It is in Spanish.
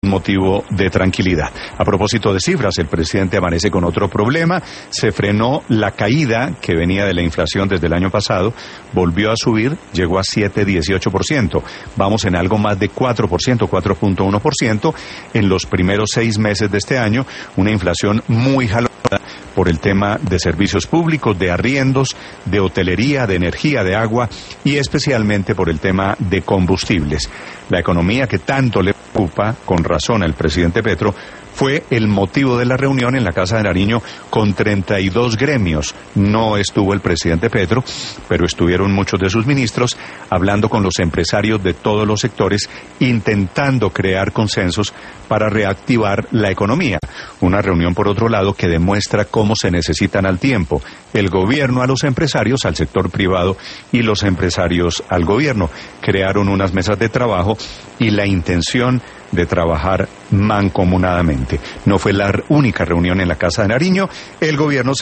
motivo de tranquilidad. A propósito de cifras, el presidente amanece con otro problema. Se frenó la caída que venía de la inflación desde el año pasado, volvió a subir, llegó a 7,18%. Vamos en algo más de 4%, 4.1% en los primeros 6 meses de este año, una inflación muy jalonada por el tema de servicios públicos, de arriendos, de hotelería, de energía, de agua y especialmente por el tema de combustibles. La economía que tanto le preocupa, con razón, al presidente Petro, fue el motivo de la reunión en la Casa de Nariño con 32 gremios. No estuvo el presidente Petro, pero estuvieron muchos de sus ministros hablando con los empresarios de todos los sectores, intentando crear consensos para reactivar la economía. Una reunión, por otro lado, que demuestra cómo se necesitan al tiempo el gobierno a los empresarios, al sector privado, y los empresarios al gobierno. Crearon unas mesas de trabajo y la intención de trabajar mancomunadamente. No fue la única reunión en la Casa de Nariño. El gobierno